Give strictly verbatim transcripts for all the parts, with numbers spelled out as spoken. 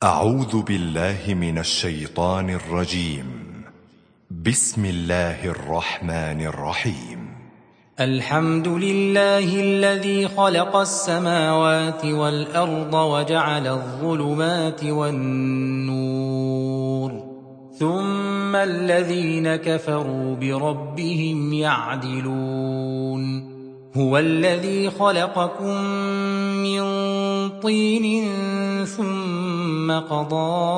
أعوذ بالله من الشيطان الرجيم. بسم الله الرحمن الرحيم. الحمد لله الذي خلق السماوات والأرض وجعل الظلمات والنور ثم الذين كفروا بربهم يعدلون. هو الذي خلقكم من طين ثم قضى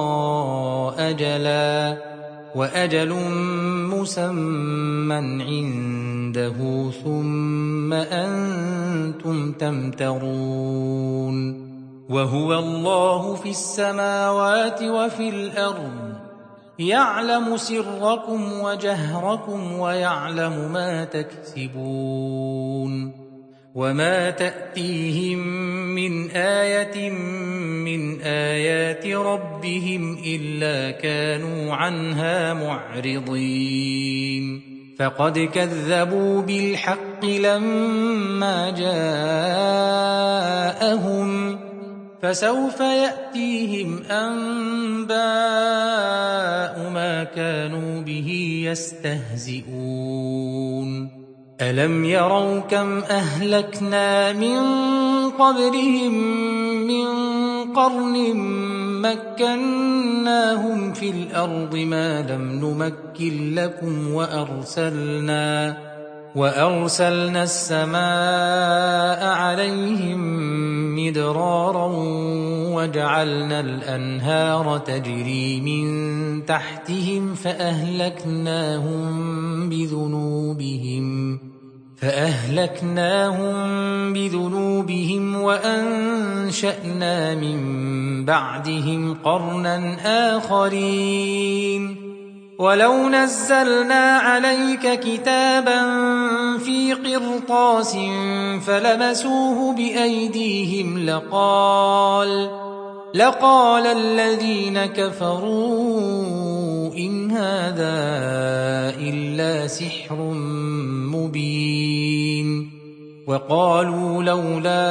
أجلا وأجل مسمى عنده ثم أنتم تمترون. وهو الله في السماوات وفي الأرض يعلم سركم وجهركم ويعلم ما تكسبون. وما تأتيهم من آية من آيات ربهم إلا كانوا عنها معرضين. فقد كذبوا بالحق لما جاءهم فسوف يأتيهم أنباء ما كانوا به يستهزئون. ألم يروا كم أهلكنا من قبلهم من قرن مكناهم في الأرض ما لم نمكن لكم وأرسلنا وأرسلنا السماء عليهم مدرارا وجعلنا الأنهار تجري من تحتهم فأهلكناهم بذنوبهم فأهلكناهم بذنوبهم وأنشأنا من بعدهم قرنا آخرين. ولو نزلنا عليك كتابا في قرطاس فلمسوه بأيديهم لقال لقال الذين كفروا إن هذا إلا سحر مبين. وقالوا لولا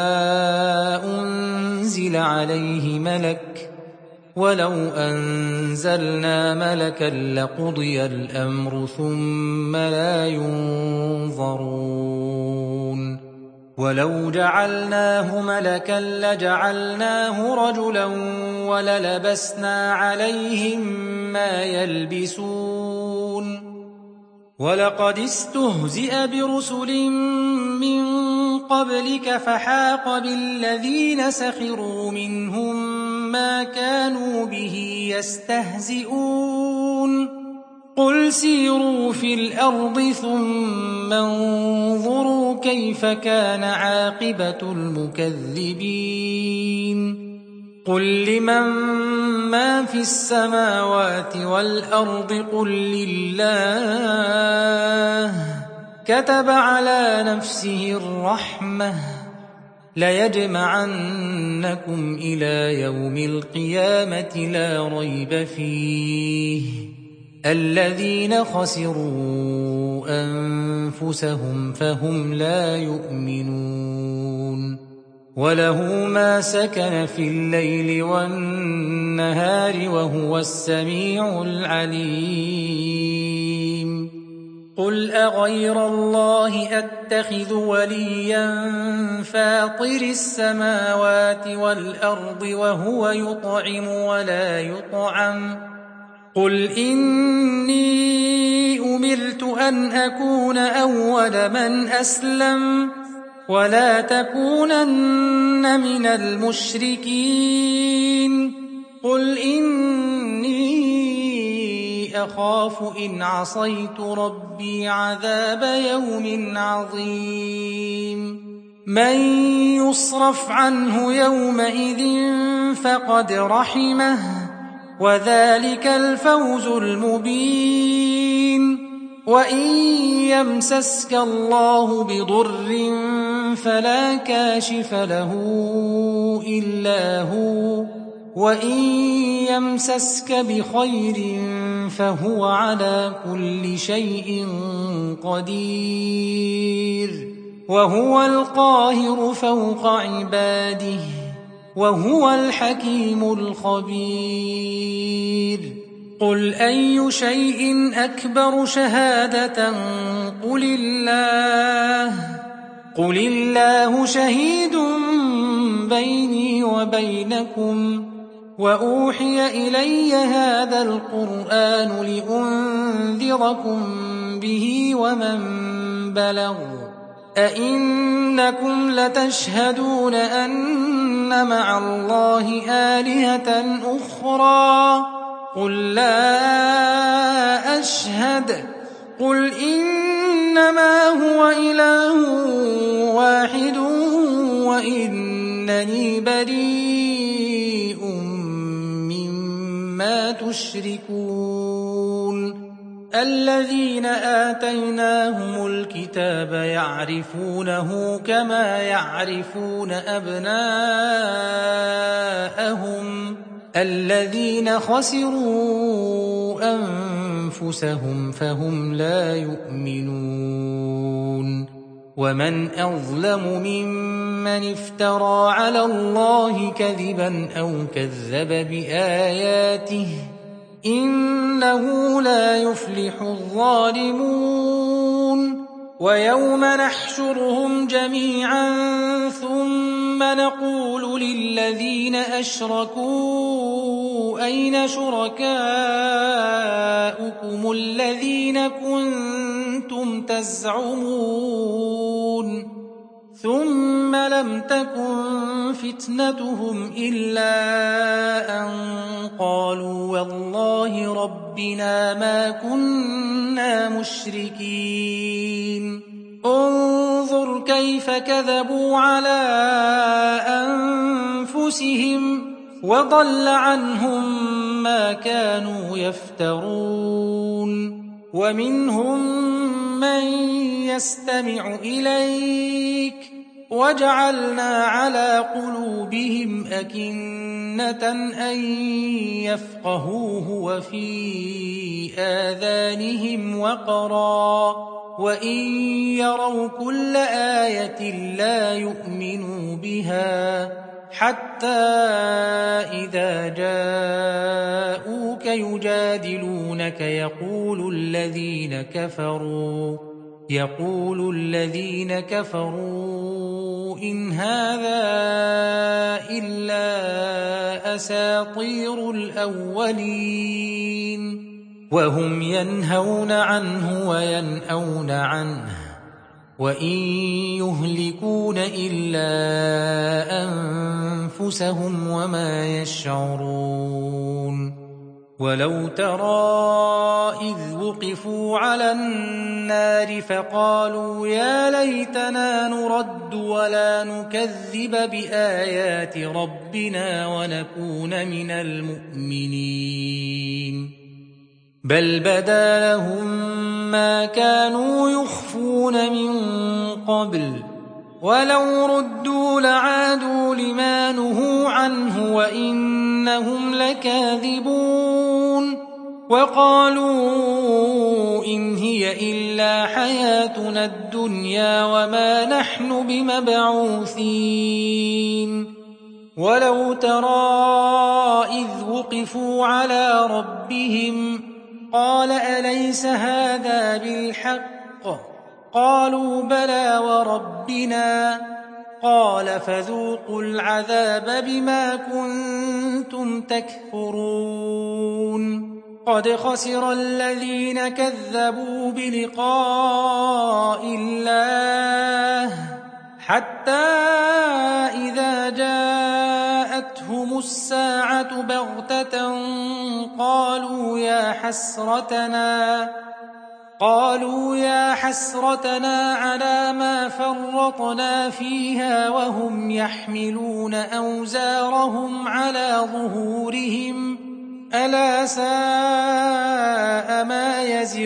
أنزل عليه ملك ولو أنزلنا ملكا لقضي الأمر ثم لا ينظرون. ولو جعلناه ملكا لجعلناه رجلا وللبسنا عليهم ما يلبسون. ولقد استهزئ برسل من قبلك فحاق بالذين سخروا منهم ما كانوا به يستهزئون. قل سيروا في الأرض ثم انظروا كيف كان عاقبة المكذبين. قل لمن ما في السماوات والأرض قل لله كتب على نفسه الرحمة ليجمعنكم إلى يوم القيامة لا ريب فيه الذين خسروا أنفسهم فهم لا يؤمنون. وله ما سكن في الليل والنهار وهو السميع العليم. قل أغير الله أتخذ وليا فاطر السماوات والأرض وهو يطعم ولا يطعم قل إني أمرت أن أكون أول من أسلم ولا تكونن من المشركين. قل إني أخاف إن عصيت ربي عذاب يوم عظيم. من يصرف عنه يومئذ فقد رحمه وذلك الفوز المبين. وإن يمسسك الله بضر فلا كاشف له إلا هو وإن يمسسك بخير فهو على كل شيء قدير. وهو القاهر فوق عباده وهو الحكيم الخبير قل أي شيء أكبر شهادة قل الله قل الله شهيد بيني وبينكم وأوحي إلي هذا القرآن لأنذركم به ومن بلغ أئنكم لتشهدون أن مع الله آلهة أخرى قل لا أشهد قل إنما هو إله واحد وإنني بريء مما تشركون الذين آتيناهم الكتاب يعرفونه كما يعرفون أبناءهم الذين خسروا أنفسهم فهم لا يؤمنون ومن أظلم ممن افترى على الله كذبا أو كذب بآياته إنه لا يفلح الظالمون ويوم نحشرهم جميعا ثم نقول للذين أشركوا أين شركاؤكم الذين كنتم تزعمون ثم لم تكن فتنتهم إلا أن قالوا والله ربنا ما كنا مشركين انظر كيف كذبوا على أنفسهم وضل عنهم ما كانوا يفترون ومنهم من يستمع إليك وجعلنا على قلوبهم أكنة أن يفقهوه وفي آذانهم وقرا وإن يروا كل آية لا يؤمنوا بها حتى إذا جاءوك يجادلونك يقول الذين كفروا يقول الذين كفروا إن هذا إلا أساطير الأولين وهم ينهون عنه وينأون عنه وإن يهلكون إلا أنفسهم وما يشعرون ولو ترى إذ وقفوا على النار فقالوا يا ليتنا نرد ولا نكذب بآيات ربنا ونكون من المؤمنين بل بدا لهم ما كانوا يخفون من قبل ولو ردوا لعادوا لما نهوا عنه وإنهم لكاذبون وقالوا إن هي إلا حياتنا الدنيا وما نحن بمبعوثين ولو ترى إذ وقفوا على ربهم قال أليس هذا بالحق قالوا بلى وربنا قال فذوقوا العذاب بما كنتم تكفرون قد خسر الذين كذبوا بلقاء الله حتى إذا جاءتهم الساعة بغتة قالوا يا حسرتنا قالوا يا حسرتنا على ما فرطنا فيها وهم يحملون أوزارهم على ظهورهم ألا ساء ما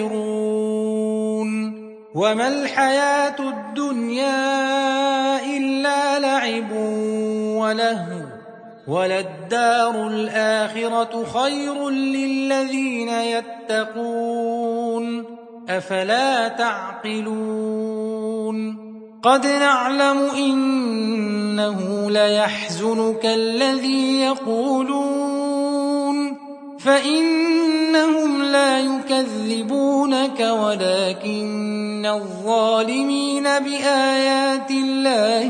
يزرون وما الحياة الدنيا إلا لعب ولهو وللدار الآخرة خير للذين يتقون أفلا تعقلون قد نعلم إنه ليحزنك الذي يقولون فإنهم لا يكذبونك ولكن الظالمين بآيات الله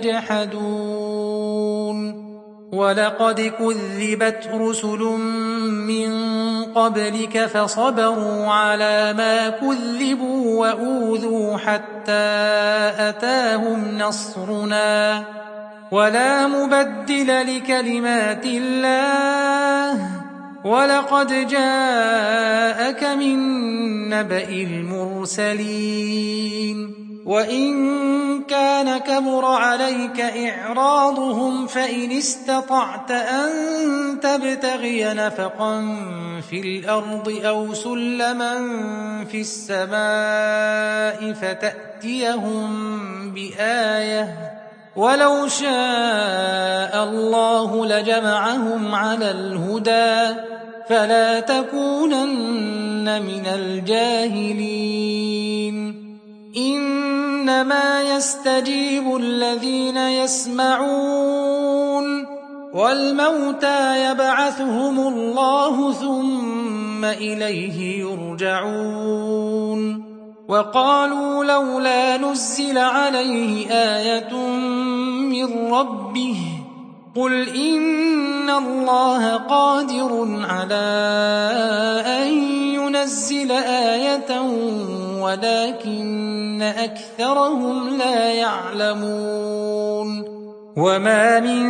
يجحدون ولقد كذبت رسل من قبلك فصبروا على ما كذبوا وأوذوا حتى أتاهم نصرنا ولا مبدل لكلمات الله ولقد جاءك من نبأ المرسلين وإن كان كبر عليك إعراضهم فإن استطعت أن تبتغي نفقا في الأرض أو سلما في السماء فتأتيهم بآية ولو شاء الله لجمعهم على الهدى فلا تكونن من الجاهلين إنما يستجيب الذين يسمعون والموتى يبعثهم الله ثم إليه يرجعون وقالوا لولا نزل عليه آية من ربه قل إن الله قادر على أن ينزل آية ولكن أكثرهم لا يعلمون وما من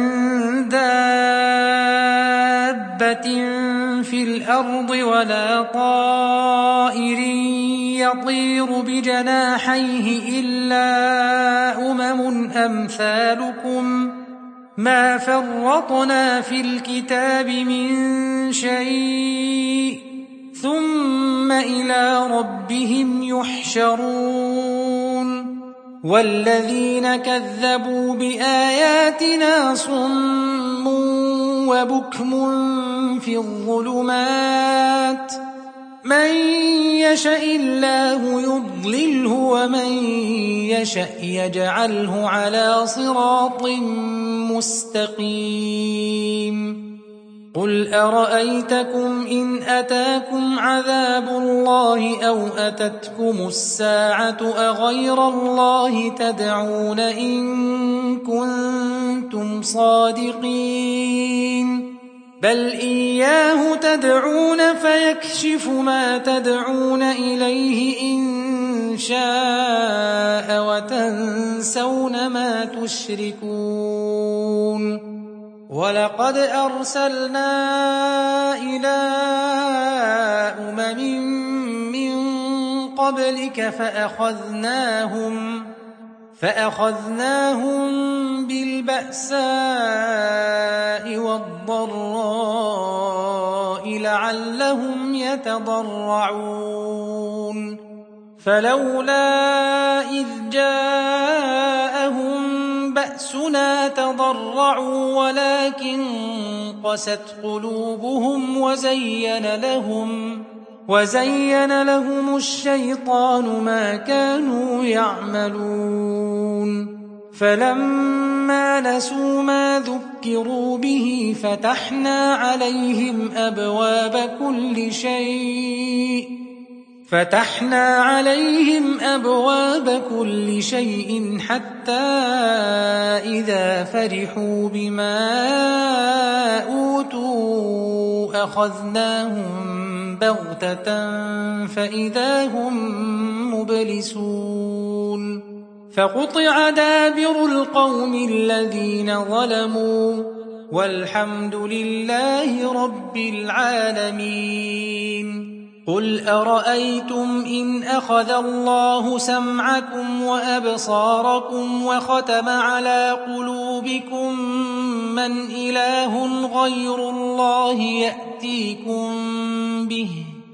دابة في الأرض ولا طائر يطير بجناحيه إلا أمم أمثالكم ما فرطنا في الكتاب من شيء ثم إلى ربهم يحشرون والذين كذبوا بآياتنا صم وبكم في الظلمات من يشاء الله يضلله ومن يشاء يجعله على صراط مستقيم قل أرأيتكم إن أتاكم عذاب الله أو أتتكم الساعة أغير الله تدعون إن كنتم صادقين بل إياه تدعون فيكشف ما تدعون إليه إن شاء وتنسون ما تشركون ولقد أرسلنا إلى أمم من قبلك فأخذناهم فأخذناهم بالبأساء والضراء لعلهم يتضرعون فلولا إذ جاءهم بأسنا تضرعوا ولكن قست قلوبهم وزين لهم وزين لهم الشيطان ما كانوا يعملون فلما نسوا ما ذكروا به فتحنا عليهم أبواب كل شيء فتحنا عليهم أبواب كل شيء حتى إذا فرحوا بما أوتوا أخذناهم بغتة فإذا هم مبلسون فقطع دابر القوم الذين ظلموا والحمد لله رب العالمين قل أرأيتم إن أخذ الله سمعكم وأبصاركم وختم على قلوبكم من إله غير الله يأتيكم به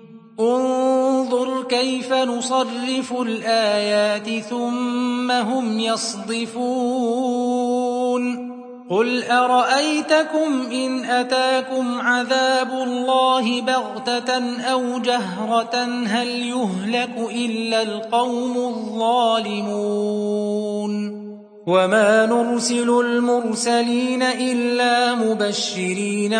انظر كيف نصرف الآيات ثم هم يصدفون قل أرأيتكم إن أتاكم عذاب الله بغتة أو جهرة هل يهلك إلا القوم الظالمون وما نرسل المرسلين إلا مبشرين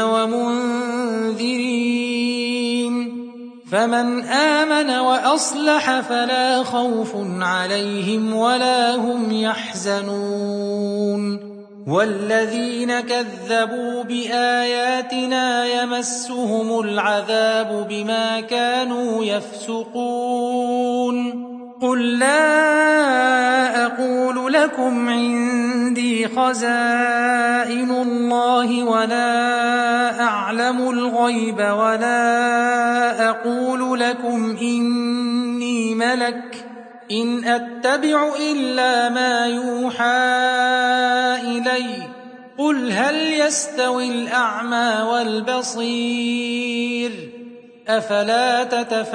ومنذرين فمن آمن وأصلح فلا خوف عليهم ولا هم يحزنون والذين كذبوا بآياتنا يمسهم العذاب بما كانوا يفسقون قل لا أقول لكم عندي خزائن الله ولا أعلم الغيب ولا أقول لكم إني ملك إن أتبع إلا ما يوحى إلي قل هل يستوي الأعمى والبصير أفلا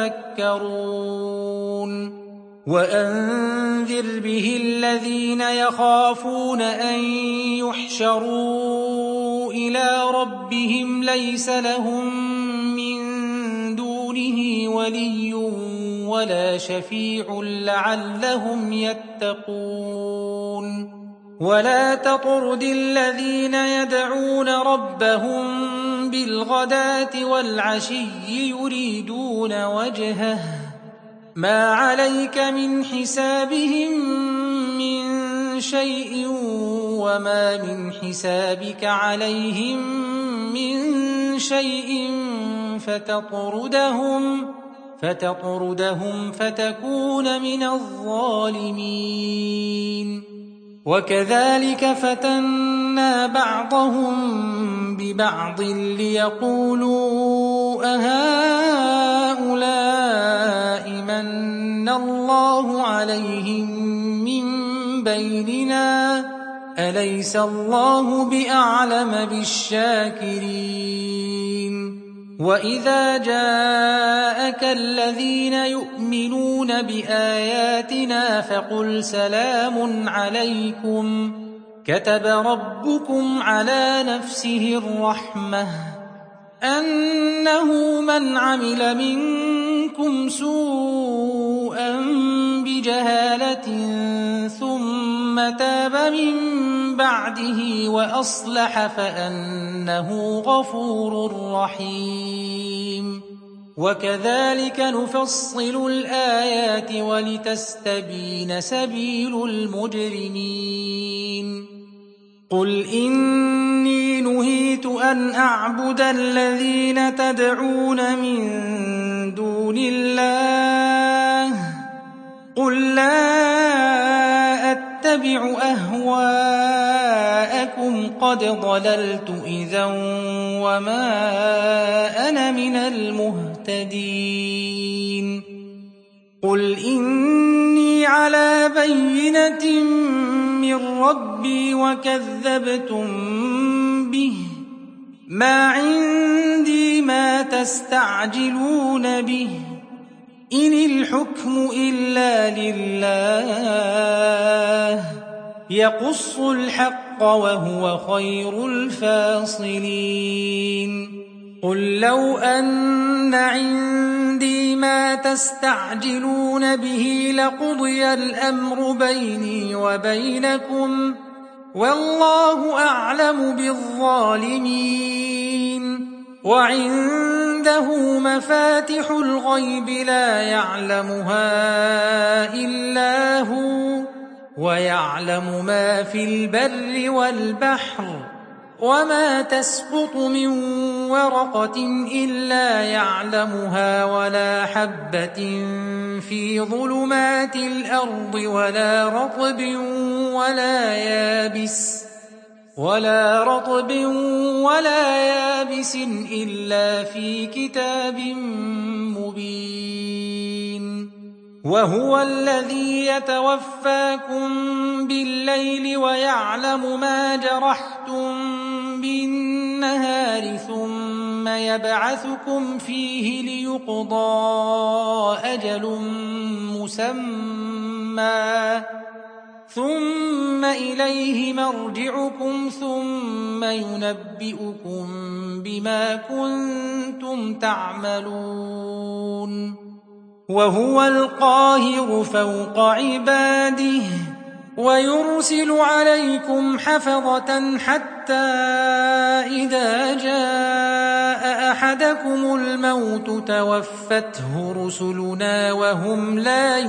تتفكرون وأنذر به الذين يخافون أن يحشروا إلى ربهم ليس لهم من دونه ولي ولا شفيع لعلهم يتقون ولا تطرد الذين يدعون ربهم بالغداة والعشي يريدون وجهه ما عليك من حسابهم من شيء وما من حسابك عليهم من شيء فتطردهم فتطردهم فتكون من الظالمين وكذلك فتنا بعضهم ببعض ليقولوا أهؤلاء من الله عليهم من بيننا أليس الله بأعلم بالشاكرين وإذا جاءك الذين يؤمنون بآياتنا فقل سلام عليكم كتب ربكم على نفسه الرحمة أنه من عمل منكم سوءا بجهالة ثم تاب من بعده وأصلح فأنه غفور رحيم وكذلك نفصل الآيات ولتستبين سبيل المجرمين قل إني نهيت أن أعبد الذين تدعون من دون الله قل لا أتبع أهواءكم قد ضللت إذا وما أنا من المهتدين قل إني على بينة من ربي وكذبتم به ما عندي ما تستعجلون به إن الحكم إلا لله يقص الحق وهو خير الفاصلين قل لو أن عندي ما تستعجلون به لقضي الأمر بيني وبينكم والله أعلم بالظالمين وعنده مفاتح الغيب لا يعلمها إلا هو ويعلم ما في البر والبحر وما تسقط من ورقة إلا يعلمها ولا حبة في ظلمات الأرض ولا رطب ولا يابس ولا رطب ولا يابس إلا في كتاب مبين وهو الذي يتوفاكم بالليل ويعلم ما جرحتم بالنهار ثم يبعثكم فيه ليقضى أجل مسمى ثم إليه مرجعكم ثم ينبئكم بما كنتم تعملون وهو القاهر فوق عباده ويرسل عليكم حفظة حتى إذا جاء أحدكم الموت توفته رسلنا وهم لا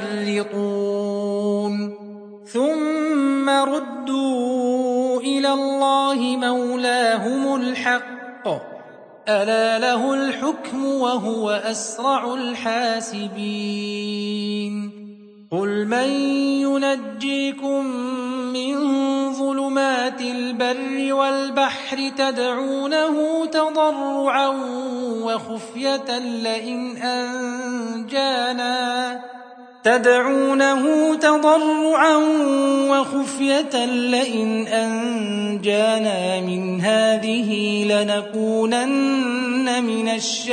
يفرطون ثم ردوا إلى الله مولاهم الحق ألا له الحكم وهو أسرع الحاسبين قل من ينجيكم من ظلمات البر والبحر تدعونه تضرعا وخفية لئن أنجانا تدعونه تضرعا وخفية لئن أنجانا من هذه لنكونن من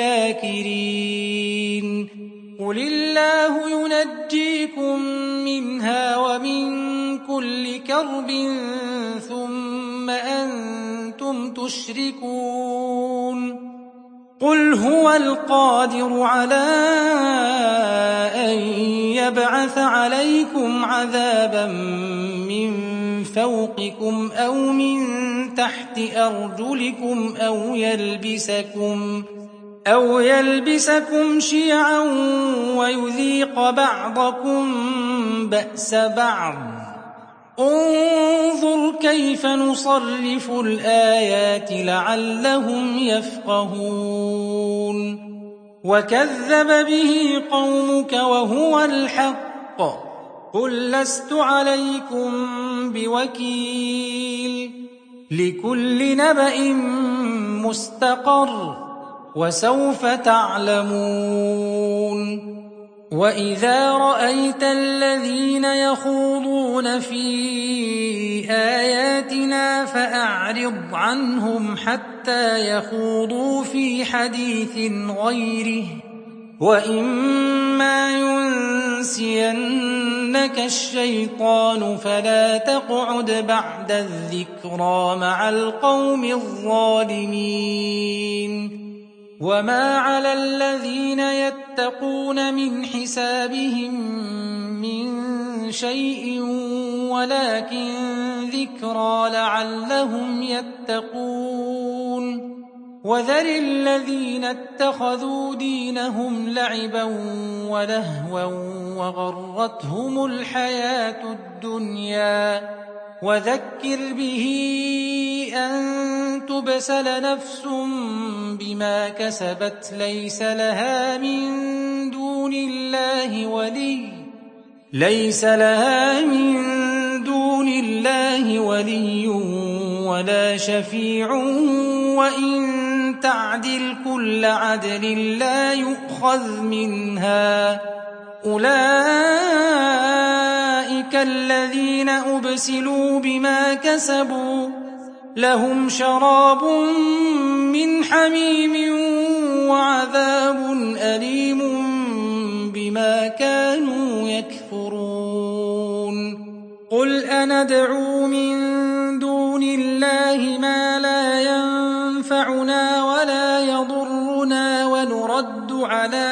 الشاكرين قل الله ينجيكم منها ومن كل كرب ثم أنتم تشركون قل هو القادر على أن يبعث عليكم عذابا من فوقكم أو من تحت أرجلكم أو يلبسكم أو يلبسكم شيعا ويذيق بعضكم بأس بعض انظر كيف نصرف الآيات لعلهم يفقهون وكذب به قومك وهو الحق قل لست عليكم بوكيل لكل نبأ مستقر وسوف تعلمون وإذا رأيت الذين يخوضون في آياتنا فأعرض عنهم حتى يخوضوا في حديث غيره وإما ينسينك الشيطان فلا تقعد بعد الذكرى مع القوم الظالمين وما على الذين يتقون من حسابهم من شيء ولكن ذكرى لعلهم يتقون وذر الذين اتخذوا دينهم لعبا ولهوا وغرتهم الحياة الدنيا وذكر به أن تبسل نفس بما كسبت ليس لها من دون الله ولي ليس لها من دون الله ولي ولا شفيع وإن تعدل كل عدل لا يؤخذ منها أولئك الذين أبسلوا بما كسبوا لهم شراب من حميم وعذاب أليم بما كانوا يكفرون قل أندعو من دون الله ما لا ينفعنا ولا يضرنا ونرد على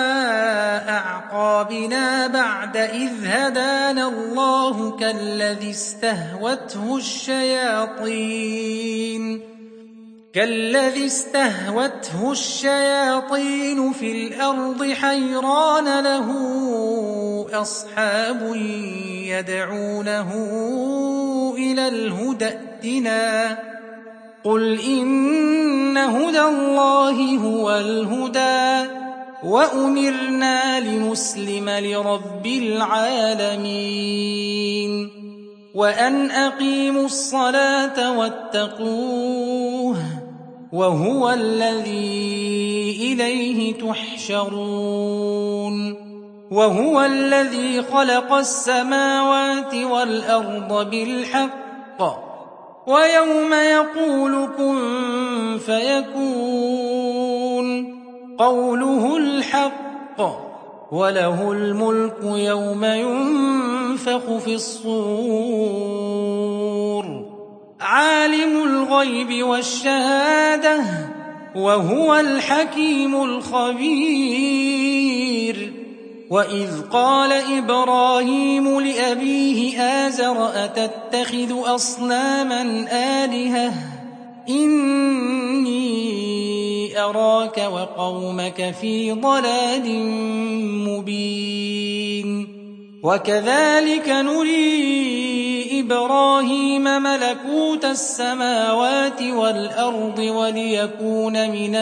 أعقابنا بعد إذ هدانا الله كالذي استهوته الشياطين كالذي استهوته الشياطين في الأرض حيران له أصحاب يدعونه إلى الهدى ائتنا قل إن هدى الله هو الهدى وأمرنا لنسلم لرب العالمين وأن أقيموا الصلاة واتقوه وهو الذي إليه تحشرون وهو الذي خلق السماوات والأرض بالحق ويوم يقول كن فيكون قوله الحق وله الملك يوم ينفع ينفخ في الصور عالم الغيب والشهادة وهو الحكيم الخبير وإذ قال إبراهيم لأبيه آزر أتتخذ أصناما آلهة إني أراك وقومك في ضلال مبين وكذلك نري إبراهيم ملكوت السماوات والأرض وليكون من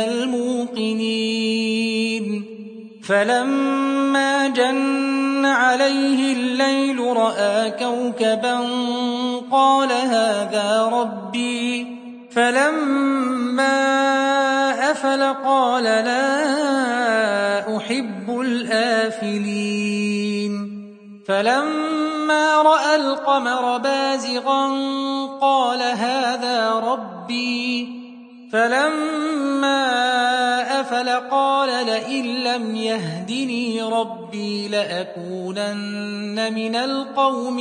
الموقنين فلما جن عليه الليل رأى كوكبا قال هذا ربي فلما أفل قال لا أحب الآفلين فلما رأى القمر بازغا قال هذا ربي فلما أفل قال لئن لم يهدني ربي لأكونن من القوم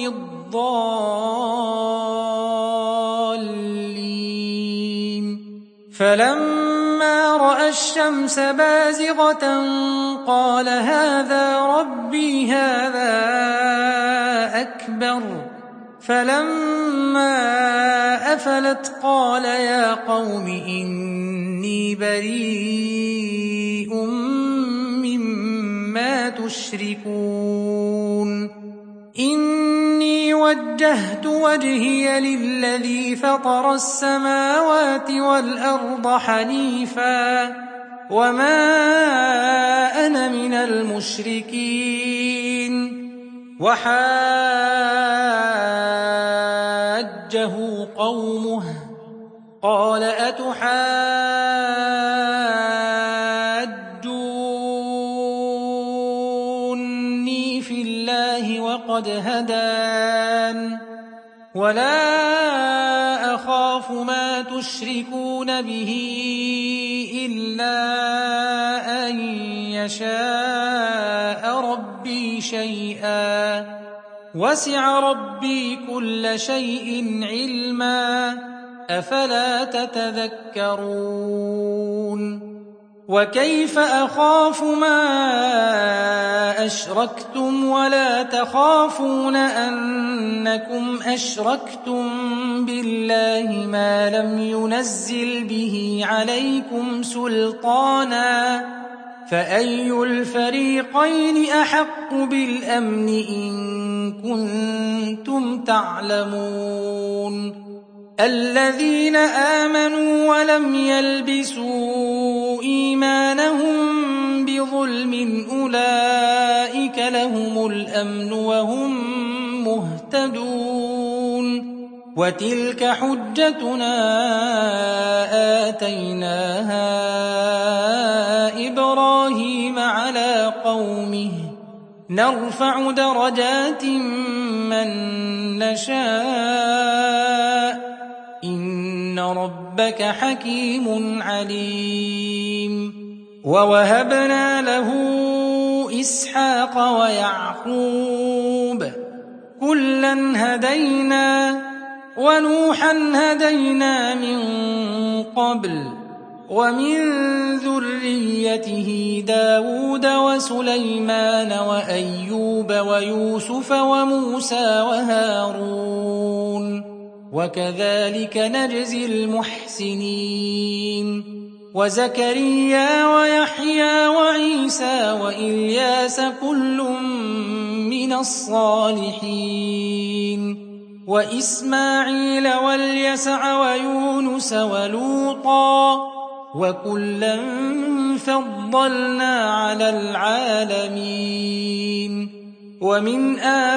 الضالين فلما رأى الشمس بازغة قال هذا ربي هذا أكبر فلما أفلت قال يا قوم إني بريء مما تشركون إني وجهت وجهي للذي فطر السماوات والأرض حنيفا وما أنا من المشركين وحاجه قومه قال أتحاجوني في الله وقد هدان ولا أخاف ما تشركون به إلا أن يشاء ربي شيئا وسع ربي كل شيء علما أفلا تتذكرون وكيف أخاف ما أشركتم ولا تخافون أنكم أشركتم بالله ما لم ينزل به عليكم سلطانا فأي الفريقين أحق بالأمن إن كنتم تعلمون الذين آمنوا ولم يلبسوا إيمانهم بظلم أولئك لهم الأمن وهم مهتدون وتلك حجتنا آتيناها إبراهيم على قومه نرفع درجات من نشاء إن ربك حكيم عليم ووهبنا له إسحاق ويعقوب كلا هدينا ونوحا هدينا من قبل ومن ذريته داود وسليمان وأيوب ويوسف وموسى وهارون وكذلك نجزي المحسنين وزكريا ويحيى وعيسى وإلياس كل من الصالحين وإسماعيل واليسع ويونس ولوطا وكلا فضلنا على العالمين ومن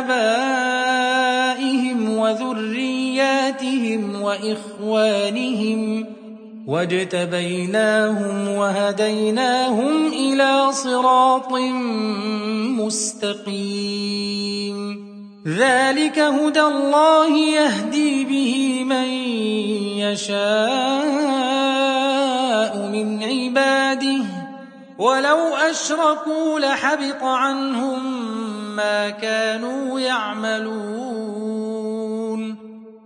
آبائهم وذرياتهم وإخوانهم واجتبيناهم وهديناهم إلى صراط مستقيم ذلك هدى الله يهدي به من يشاء من عباده ولو أشركوا لحبط عنهم ما كانوا يعملون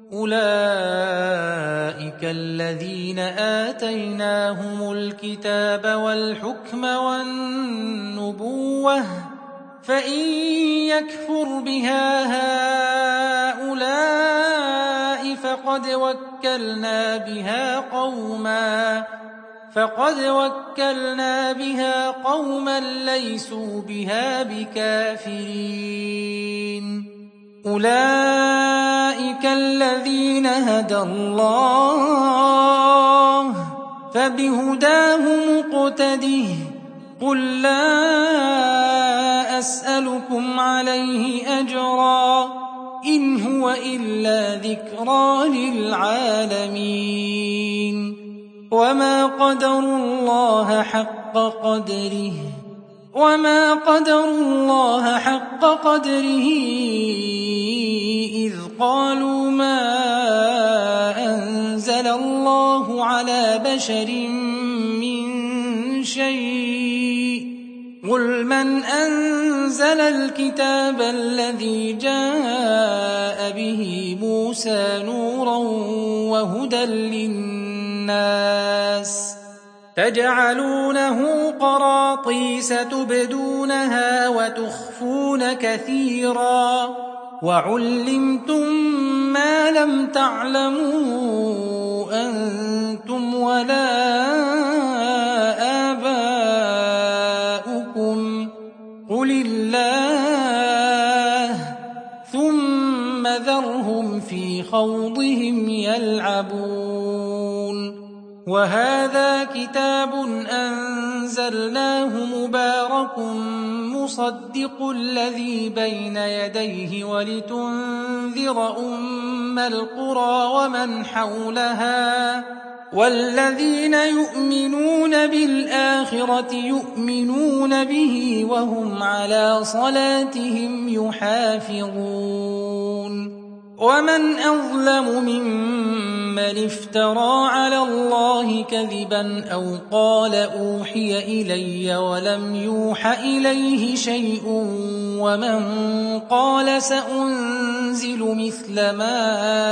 أولئك الذين آتيناهم الكتاب والحكم والنبوة فإن يكفر بها هؤلاء فقد وكلنا بها قوما فقد وكلنا بها قوما ليسوا بها بكافرين أولئك الذين هدى الله فبهداه مقتده قل لا أسألكم عليه أجرا إن هو إلا ذكرى للعالمين وما قدروا الله حق قدره وما قدروا الله حق قدره إذ قالوا ما أنزل الله على بشر من شيء قل من أنزل الكتاب الذي جاء به موسى نورا وهدى للناس تجعلونه قراطيس تبدونها وتخفون كثيرا وعلمتم ما لم تعلموا أنتم ولا آباؤكم قل الله ثم ذرهم في خوضهم يلعبون وهذا كتاب أنزلناه مبارك مصدق الذي بين يديه ولتنذر أم القرى ومن حولها والذين يؤمنون بالآخرة يؤمنون به وهم على صلاتهم يحافظون ومن أظلم ممن افترى على الله كذبا أو قال أوحي إلي ولم يوح إليه شيء ومن قال سأنزل مثل ما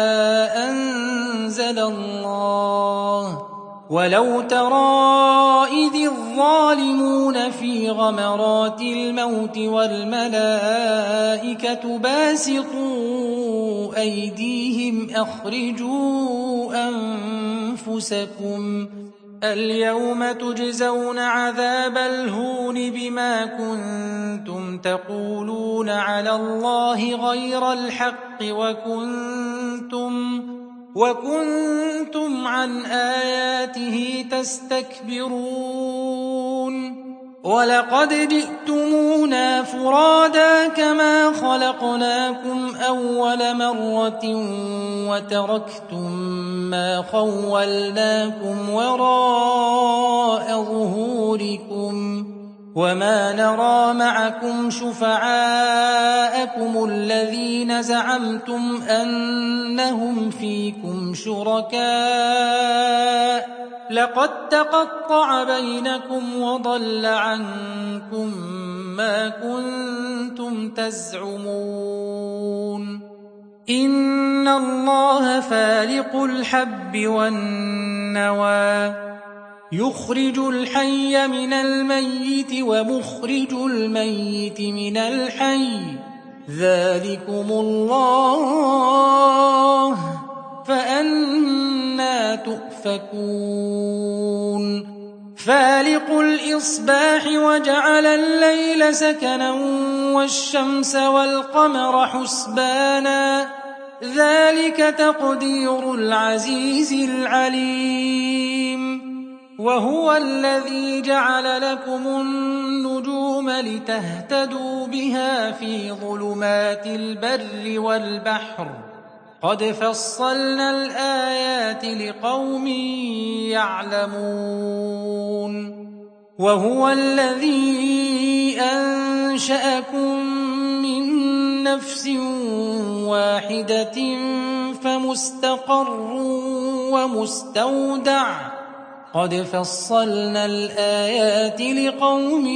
أنزل الله ولو ترى إذ الظالمون في غمرات الموت والملائكة باسطوا أيديهم أخرجوا أنفسكم اليوم تجزون عذاب الهون بما كنتم تقولون على الله غير الحق وكنتم وكنتم عن آياته تستكبرون ولقد جئتمونا فرادا كما خلقناكم أول مرة وتركتم ما خولناكم وراء ظهوركم وما نرى معكم شفعاءكم الذين زعمتم أنهم فيكم شركاء لقد تقطع بينكم وضل عنكم ما كنتم تزعمون إن الله فالق الحب والنوى يخرج الحي من الميت ومخرج الميت من الحي ذلكم الله فأنى تؤفكون فالق الإصباح وجعل الليل سكنا والشمس والقمر حسبانا ذلك تقدير العزيز العليم وهو الذي جعل لكم النجوم لتهتدوا بها في ظلمات البر والبحر قد فصلنا الآيات لقوم يعلمون وهو الذي أنشأكم من نفس واحدة فمستقر ومستودع قد فصلنا الآيات لقوم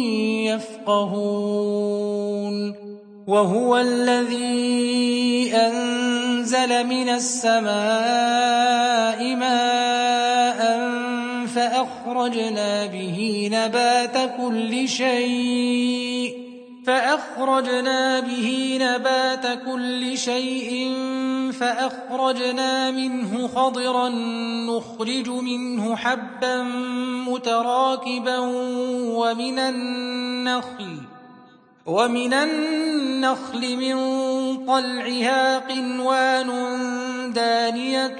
يفقهون وهو الذي أنزل من السماء ماء فأخرجنا به نبات كل شيء فأخرجنا به نبات كل شيء فأخرجنا منه خضرا نخرج منه حبا متراكبا ومن النخل ومن النخل من طلعها قنوان دانية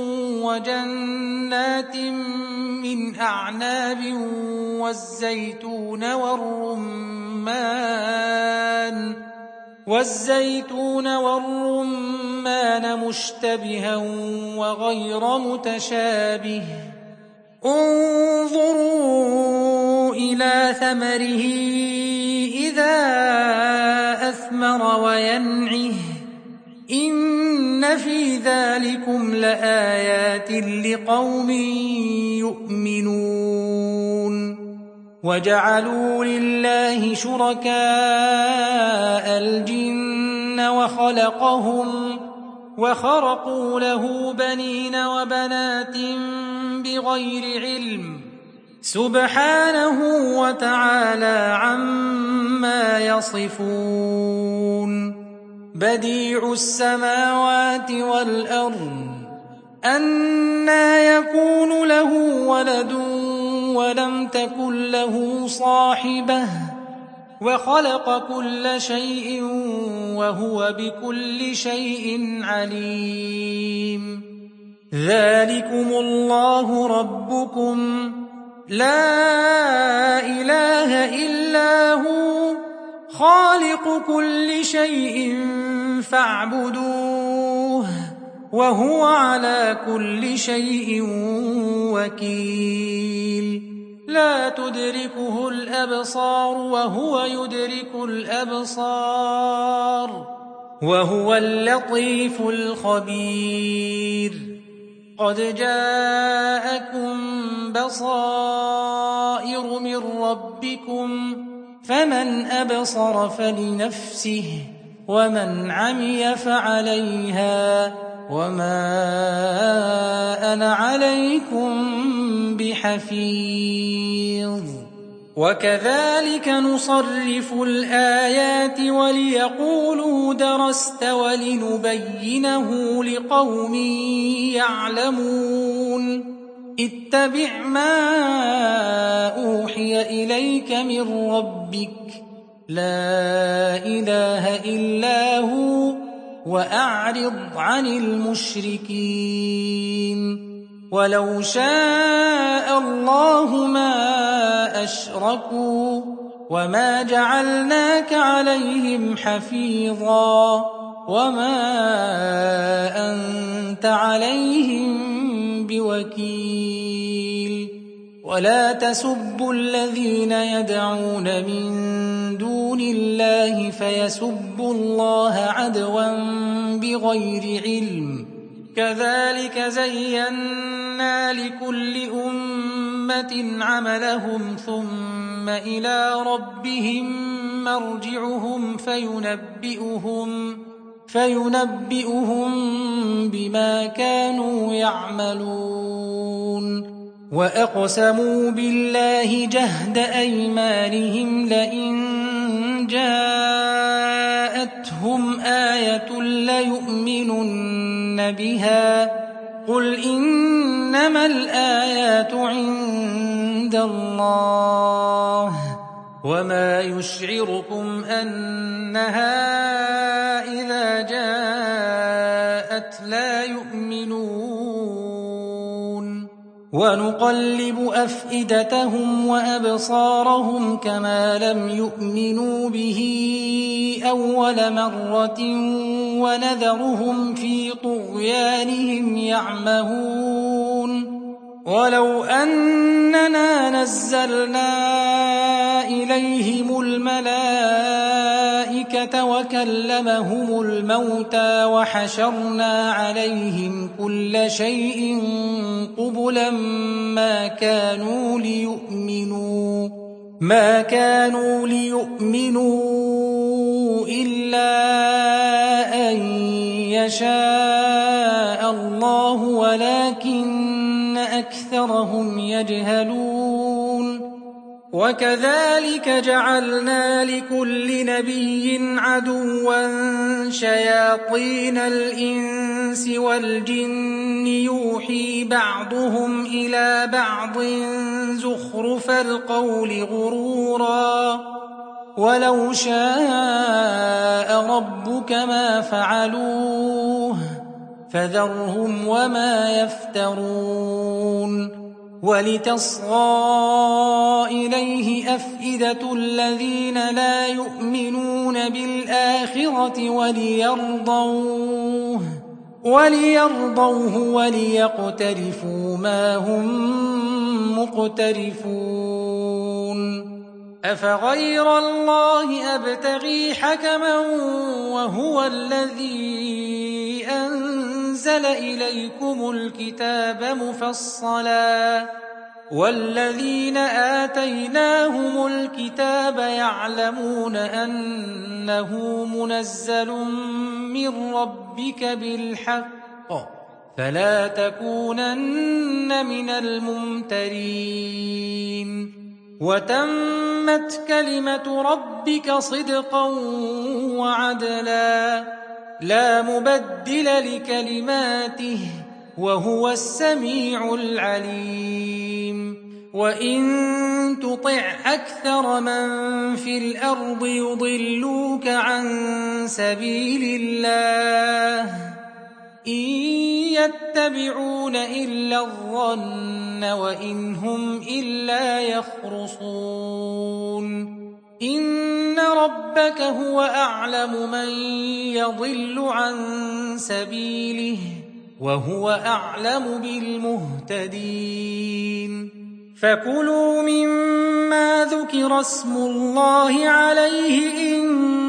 وجنات من أعناب والزيتون والرمان والزيتون والرمان مشتبها وغير متشابه انظروا إلى ثمره إذا أثمر وينعه إن في ذلكم لآيات لقوم يؤمنون وجعلوا لله شركاء الجن وخلقهم وخرقوا له بنين وبنات بغير علم سبحانه وتعالى عما يصفون بديع السماوات والأرض أنى يكون له ولد ولم تكن له صاحبة وخلق كل شيء وهو بكل شيء عليم ذلكم الله ربكم لا إله إلا هو خالق كل شيء فاعبدوه وهو على كل شيء وكيل لا تدركه الأبصار وهو يدرك الأبصار وهو اللطيف الخبير قد جاءكم بصائر من ربكم فمن أبصر فلنفسه ومن عمي فعليها وما أنا عليكم بحفيظ وكذلك نصرف الآيات وليقولوا درست ولنبينه لقوم يعلمون اتبع ما أوحي إليك من ربك لا إله إلا هو وأعرض عن المشركين ولو شاء الله ما أشركوا وما جعلناك عليهم حفيظا وما أنت عليهم بوكيل ولا تسبوا الذين يدعون من دون الله فيسبوا الله عدوا بغير علم كذلك زينا لكل أمة عملهم ثم إلى ربهم مرجعهم فينبئهم فينبئهم بما كانوا يعملون وأقسموا بالله جهد أيمانهم لئن جاءتهم آية ليؤمنن بها قل إنما الآيات عند الله وما يشعركم أنها إذا جاءت لا يؤمنون ونقلب أفئدتهم وأبصارهم كما لم يؤمنوا به أول مرة ونذرهم في طغيانهم يعمهون ولو أننا نزلنا إليهم الملائكة الْمَلَائِكَةَ وَكَلَّمَهُمُ الْمَوْتَى وَحَشَرْنَا عَلَيْهِمْ كُلَّ شَيْءٍ قُبُلًا مَا كَانُوا لِيُؤْمِنُوا ما كانوا ليؤمنوا إلا أن يشاء الله ولكن أكثرهم يجهلون وكذلك جعلنا لكل نبي عدوا شياطين الإنس والجن يوحي بعضهم إلى بعض زخرف القول غرورا ولو شاء ربك ما فعلوه فذرهم وما يفترون ولتصغى إليه أفئدة الذين لا يؤمنون بالآخرة وليرضوه وليرضوه وليقترفوا ما هم مقترفون أفغير الله أبتغي حكما وهو الذي أنزل إليكم الكتاب مفصلا والذين آتيناهم الكتاب يعلمون أنه منزل من ربك بالحق فلا تكونن من الممترين وتمت كلمة ربك صدقا وعدلا لا مبدل لكلماته وهو السميع العليم وإن تطع أكثر من في الأرض يضلوك عن سبيل الله إن يتبعون إلا الظن وإن هم إلا يخرصون إن ربك هو أعلم من يضل عن سبيله وهو أعلم بالمهتدين فكلوا مما ذكر اسم الله عليه إن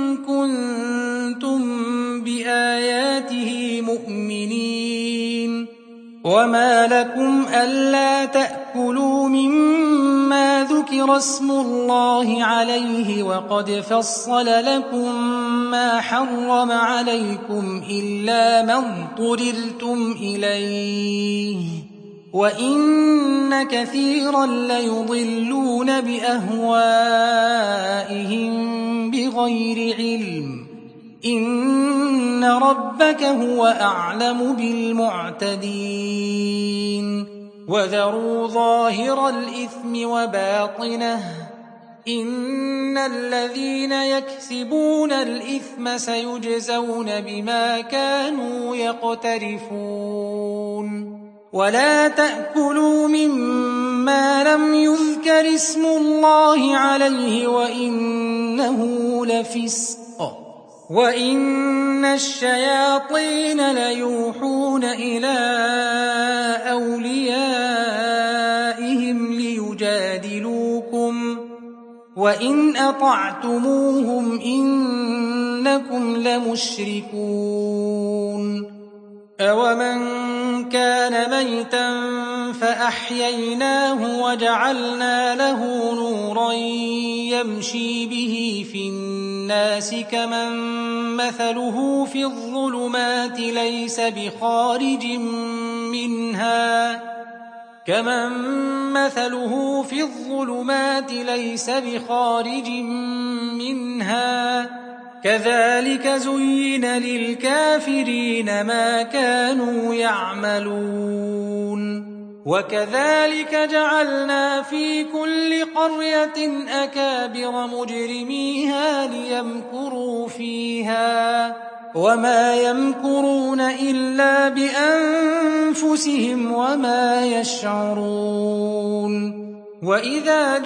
كنتم بآياته مؤمنين وما لكم ألا تأكلوا مما ذكر اسم الله عليه وقد فصل لكم ما حرم عليكم إلا ما اضطررتم إليه وإن كثيرا ليضلون بأهوائهم بغير علم إن ربك هو أعلم بالمعتدين وذروا ظاهر الإثم وباطنه إن الذين يكسبون الإثم سيجزون بما كانوا يقترفون ولا تأكلوا مما لم يذكر اسم الله عليه وإنه لفسق وإن الشياطين ليوحون إلى أوليائهم ليجادلوكم وإن أطعتموهم إنكم لمشركون أومن كان ميتا فأحييناه وجعلنا له نورا يمشي به في الناس كمن مثله في الظلمات ليس بخارج منها كمن مثله في الظلمات ليس بخارج منها كذلك زين للكافرين ما كانوا يعملون وكذلك جعلنا في كل قرية أكابر مجرميها ليمكروا فيها وما يمكرون إلا بأنفسهم وما يشعرون وإذا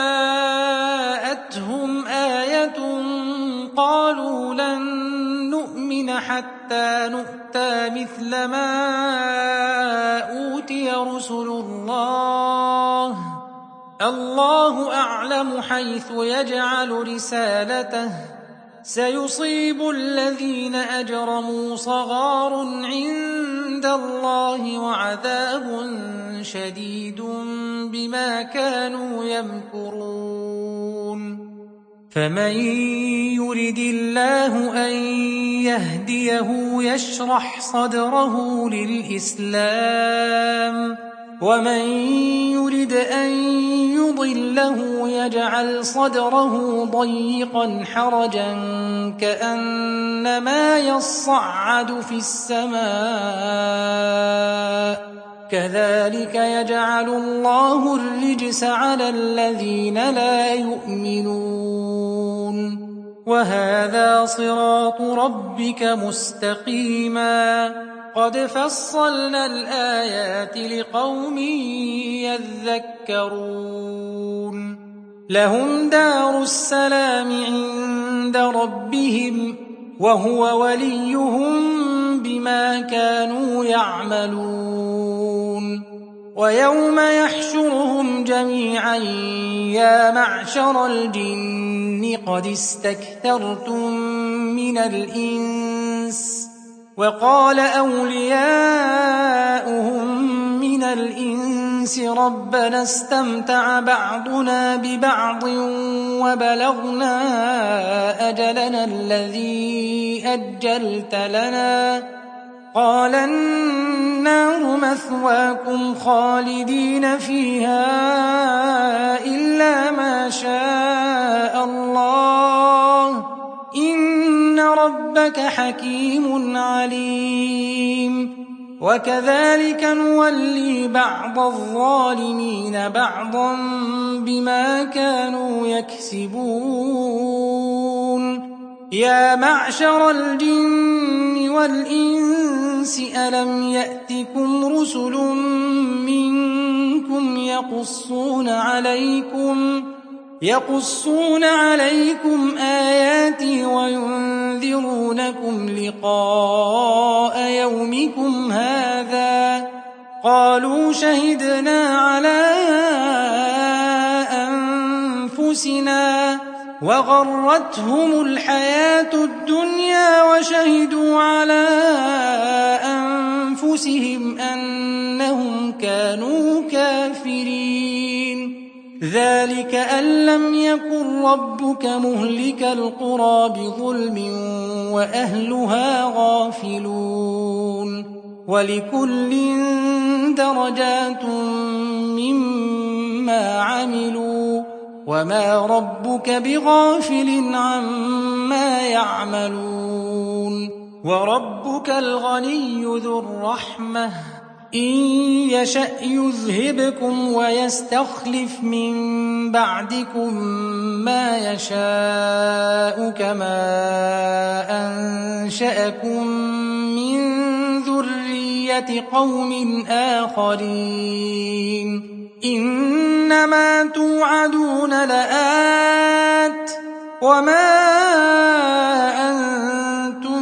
جاءتهم آية قالوا لن نؤمن حتى نؤتى مثل ما أوتي رسل الله الله أعلم حيث يجعل رسالته سيصيب الذين أجرموا صغار عند الله وعذاب شديد بما كانوا يمكرون فمن يرد الله أن يهديه يشرح صدره للإسلام ومن يرد أن يضله يجعل صدره ضيقا حرجا كأنما يصعد في السماء كذلك يجعل الله الرجس على الذين لا يؤمنون وهذا صراط ربك مستقيما قد فصلنا الآيات لقوم يذكرون لهم دار السلام عند ربهم وهو وليهم بما كانوا يعملون ويوم يحشرهم جميعا يا معشر الجن قد استكثرتم من الإنس وقال أولياؤهم من الإنس ربنا استمتع بعضنا ببعض وبلغنا أجلنا الذي أجلت لنا قال النار مثواكم خالدين فيها إلا ما شاء الله إن ربك حكيم عليم وكذلك نولي بعض الظالمين بعضا بما كانوا يكسبون يا معشر الجن والإنس ألم يأتكم رسل منكم يقصون عليكم يقصون عليكم آياتي وينذرونكم لقاء يومكم هذا قالوا شهدنا على أنفسنا وغرتهم الحياة الدنيا وشهدوا على أنفسهم أنهم كانوا كافرين ذلك أن لم يكن ربك مهلك القرى بظلم وأهلها غافلون ولكل درجات مما عملوا وما ربك بغافل عما يعملون وربك الغني ذو الرحمة إن يشأ يذهبكم ويستخلف من بعدكم ما يشاء كما أنشأكم من ذرية قوم آخرين إنما توعدون لآت وما أنتم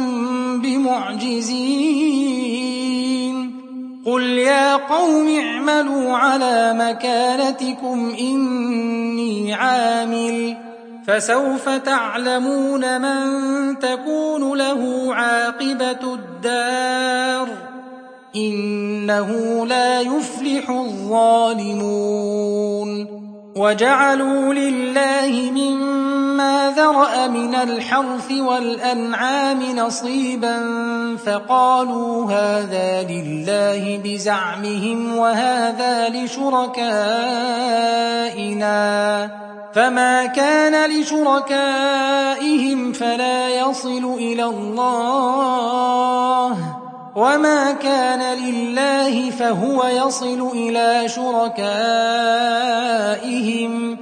بمعجزين قل يا قوم اعملوا على مكانتكم إني عامل فسوف تعلمون من تكون له عاقبة الدار إنه لا يفلح الظالمون وجعلوا لله مما ذرأ من الحرث والأنعام نصيبا فقالوا هذا لله بزعمهم وهذا لشركائنا فما كان لشركائهم فلا يصل إلى الله وما كان لله فهو يصل إلى شركائهم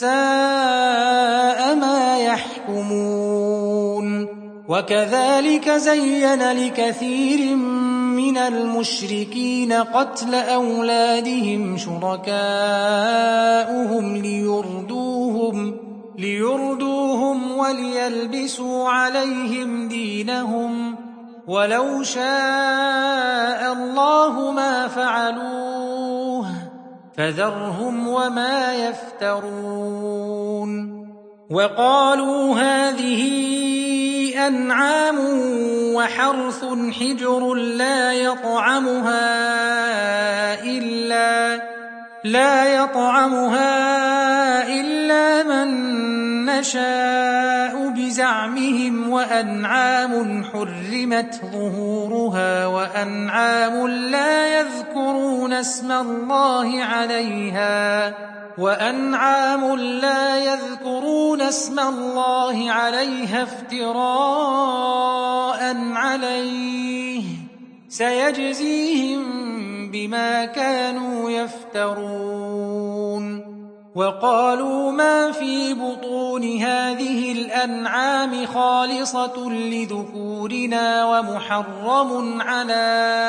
ساء ما يحكمون وكذلك زين لكثير من المشركين قتل أولادهم شركاؤهم ليردوهم ليردوهم وليلبسوا عليهم دينهم ولو شاء الله ما فعلوه فذرهم وما يفترون وقالوا هذه أنعام وحرث حجر لا يطعمها إلا لا يطعمها إلا من نشاء بزعمهم وأنعام حرمت ظهورها وأنعام لا يذكرون اسم الله عليها وأنعام لا يذكرون اسم الله عليها افتراء عليه سيجزيهم بما كانوا يفترون. وقالوا ما في بطون هذه الأنعام خالصة لذكورنا ومحرم على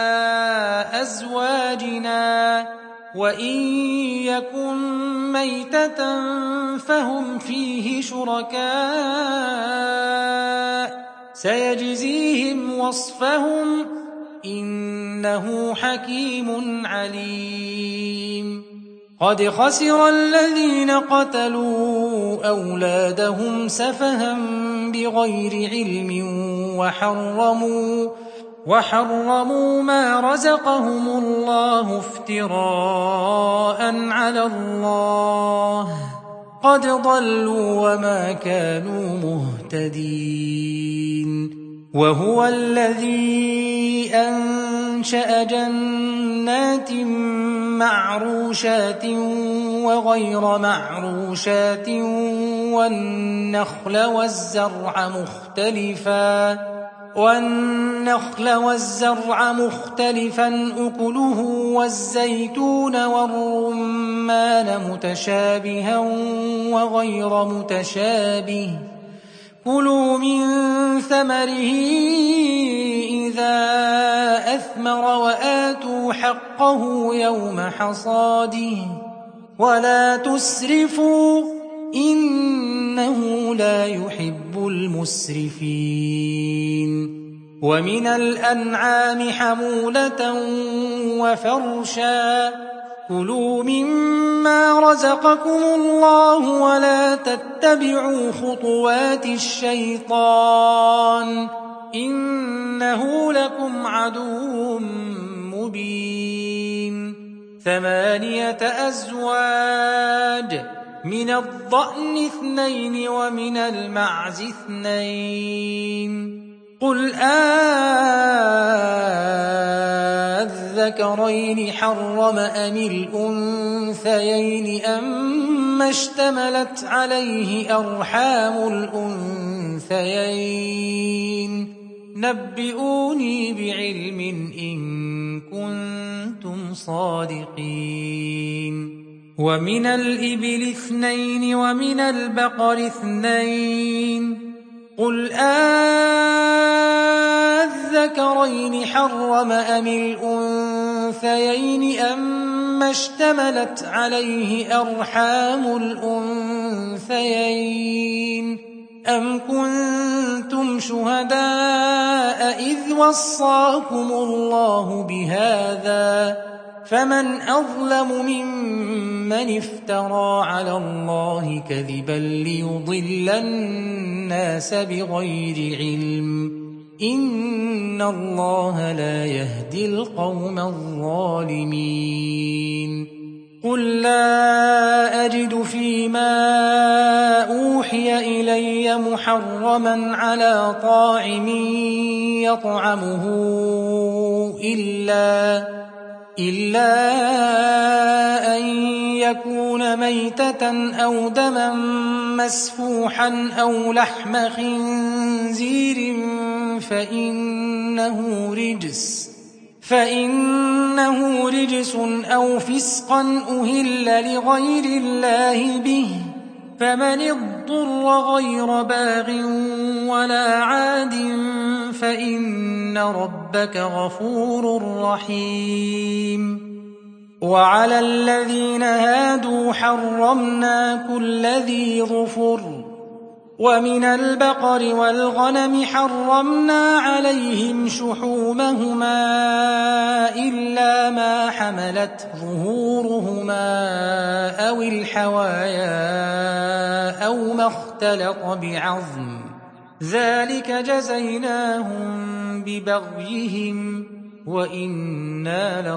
أزواجنا وإن يكن ميتة فهم فيه شركاء سيجزيهم وصفهم إنه حكيم عليم. قد خسر الذين قتلوا أولادهم سفها بغير علم وحرموا وحرموا ما رزقهم الله افتراء على الله قد ضلوا وما كانوا مهتدين. وهو الذي أنشأ جنات معروشات وغير معروشات والنخل والزرع مختلفا والنخل والزرع مختلفا أكله والزيتون والرمان متشابها وغير متشابه كلوا من ثمره إذا أثمر وآتوا حقه يوم حصاده ولا تسرفوا إنه لا يحب المسرفين. ومن الأنعام حمولة وفرشا كلوا مما رزقكم الله ولا تتبعوا خطوات الشيطان إنه لكم عدو مبين. ثمانية أزواج من الضأن اثنين ومن المعز اثنين قل أذكرين حرم أم الأنثيين أما اشتملت عليه أرحام الأنثيين نبئوني بعلم إن كنتم صادقين. ومن الإبل اثنين ومن البقر اثنين قل أذكرين حرم أم الأنثيين أما اشتملت عليه أرحام الأنثيين أم كنتم شهداء إذ وصاكم الله بهذا فمن أظلم ممن افترى على الله كذبا ليضل الناس بغير علم إن الله لا يهدي القوم الظالمين. قل لا أجد فيما أوحي إلي محرما على طاعم يطعمه إلا إلا أن يكون ميتة أو دما مسفوحا أو لحم خنزير فإنه رجس فإنه رجس أو فسقا أهل لغير الله به فمن اضطر غير باغ ولا عاد فإن ربك غفور رحيم. وعلى الذين هادوا حرمنا كل ذي ظفر ومن البقر والغنم حرمنا عليهم شحومهما إلا ما حملت ظهورهما أو الحوايا أو أو ما اختلط بعظم ذلك جزيناهم ببغيهم وإنا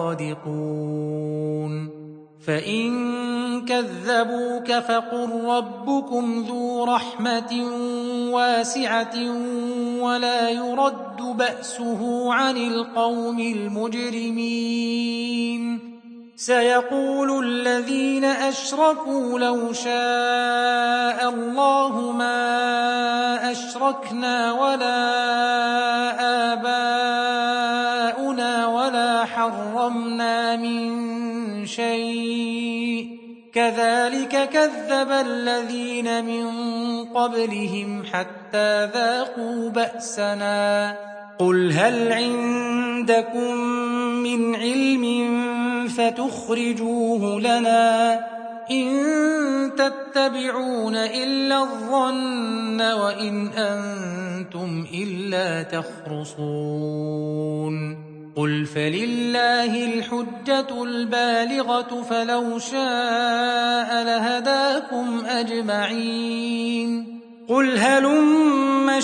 لصادقون فإن كذبوك فقل ربكم ذو رحمة واسعة ولا يرد بأسه عن القوم المجرمين سيقول الذين أشركوا لو شاء الله ما أشركنا ولا آباؤنا ولا حرمنا من شيء كذلك كذب الذين من قبلهم حتى ذاقوا بأسنا قل هل عندكم من علم فتخرجوه لنا إن تتبعون إلا الظن وإن أنتم إلا تخرصون قل فلله الحجة البالغة فلو شاء لهداكم أجمعين قل هلم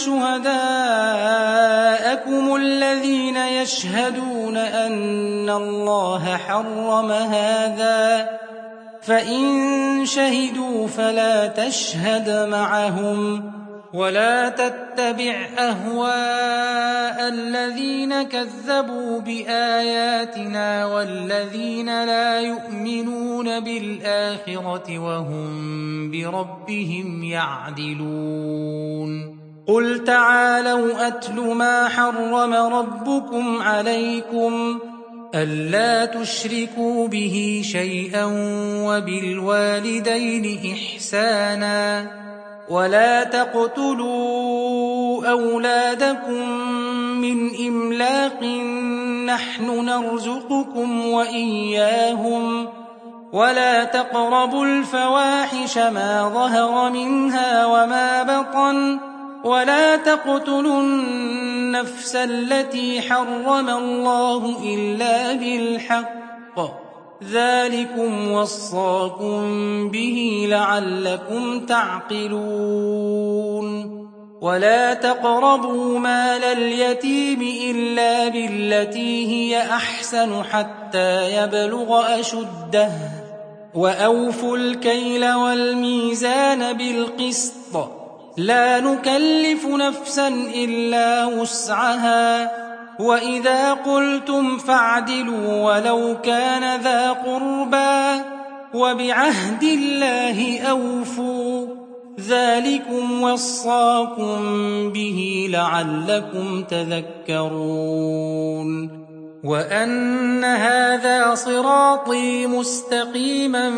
شهداءكم الذين يشهدون أن الله حرم هذا فإن شهدوا فلا تشهد معهم ولا تتبع أهواء الذين كذبوا بآياتنا والذين لا يؤمنون بالآخرة وهم بربهم يعدلون قل تعالوا أتل ما حرم ربكم عليكم ألا تشركوا به شيئا وبالوالدين إحسانا ولا تقتلوا أولادكم من إملاق نحن نرزقكم وإياهم ولا تقربوا الفواحش ما ظهر منها وما بطن ولا تقتلوا النفس التي حرم الله إلا بالحق ذلكم وصاكم به لعلكم تعقلون ولا تقربوا مال اليتيم إلا بالتي هي أحسن حتى يبلغ أشده وأوفوا الكيل والميزان بالقسط لا نكلف نفسا إلا وسعها وإذا قلتم فاعدلوا ولو كان ذا قربى وبعهد الله أوفوا ذلكم وصاكم به لعلكم تذكرون وأن هذا صراطي مستقيما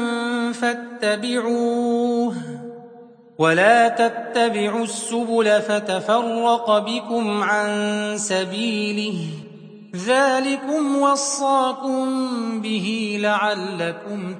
فاتبعوه ولا تتبعوا السبل فتفرق بكم عن سبيله ذلكم وصاكم به لعلكم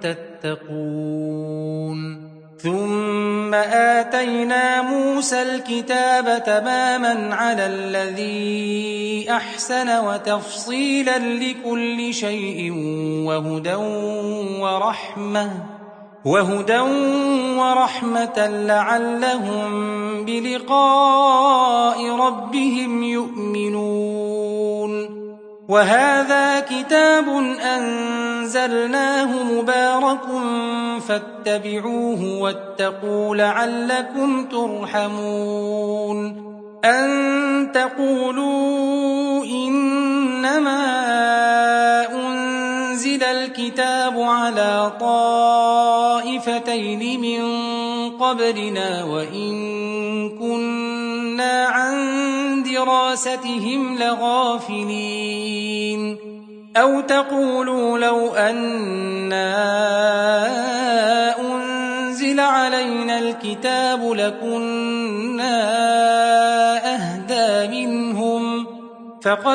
تتقون ثم آتينا موسى الكتاب تماما على الذي أحسن وتفصيلا لكل شيء وهدى ورحمة وهدى ورحمة لعلهم بلقاء ربهم يؤمنون وهذا كتاب أنزلناه مبارك فاتبعوه واتقوا لعلكم ترحمون أن تقولوا إنما أنزل الكتاب على طائفتين من قبلنا وإن كنا عن دراستهم لغافلين أو تقولوا لو أنا أنزل علينا الكتاب لكنا أهدى منهم فقد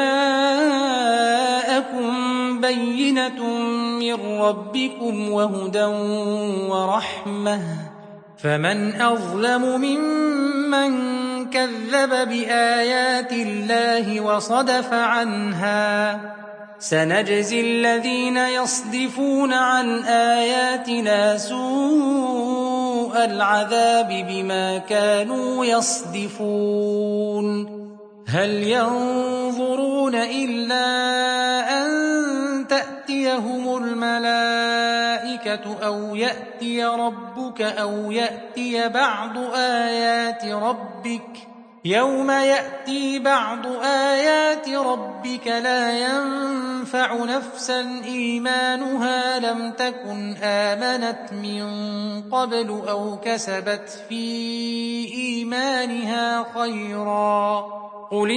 جاءكم بينة من ربكم وهدى ورحمة فمن أظلم ممن كذب بآيات الله وصدف عنها سنجزي الذين يصدفون عن آياتنا سوء سوء العذاب بما كانوا يصدفون هل ينظرون إلا أن تأتيهم الملائكة أو يأتي ربك أو يأتي بعض آيات ربك يوم يأتي بعض آيات ربك لا ينفع نفسا إيمانها لم تكن آمنت من قبل أو كسبت في إيمانها خيرا قل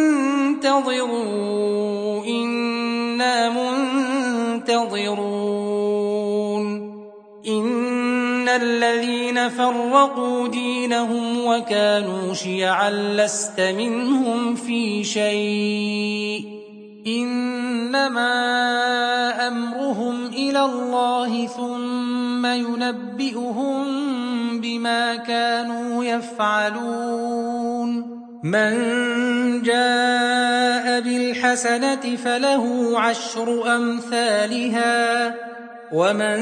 انتظروا إنا منتظرون إن الذين فرقوا دينهم وكانوا شيعا لست منهم في شيء إنما أمرهم إلى الله ثم ينبئهم بما كانوا يفعلون من جاء بالحسنة فله عشر أمثالها ومن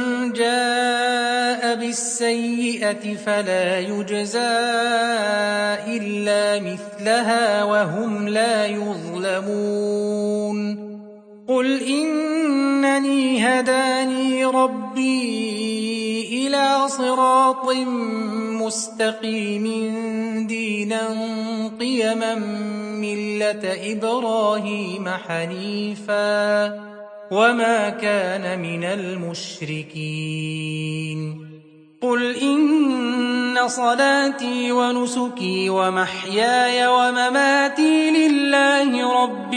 جاء بالسيئة فلا يجزى إلا مثلها وهم لا يظلمون قل إنني هداني ربي إلى صراط مستقيم دينا قيما ملة إبراهيم حنيفا وما كان من المشركين قل إن صلاتي ونسكي ومحياي ومماتي لله رب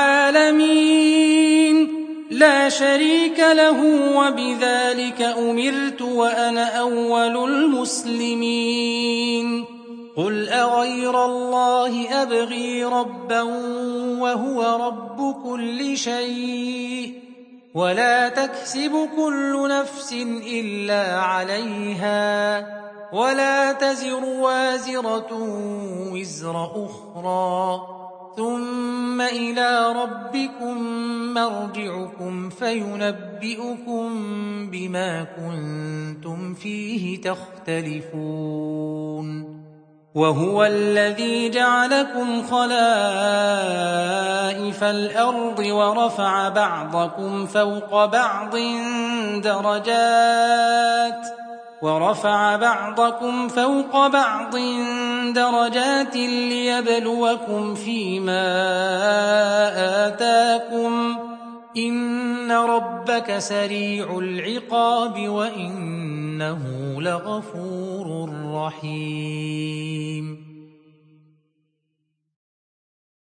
العالمين لا شريك له وبذلك أمرت وأنا أول المسلمين قل أغير الله أبغي ربا وهو رب كل شيء ولا تكسب كل نفس إلا عليها ولا تزر وازرة وزر أخرى ثم إلى ربكم مرجعكم فينبئكم بما كنتم فيه تختلفون وهو الذي جعلكم خلائف الأرض ورفع بعضكم فوق بعض درجات ورفع بعضكم فوق بعض درجات ليبلوكم فيما آتاكم إن ربك سريع العقاب وإنه لغفور رحيم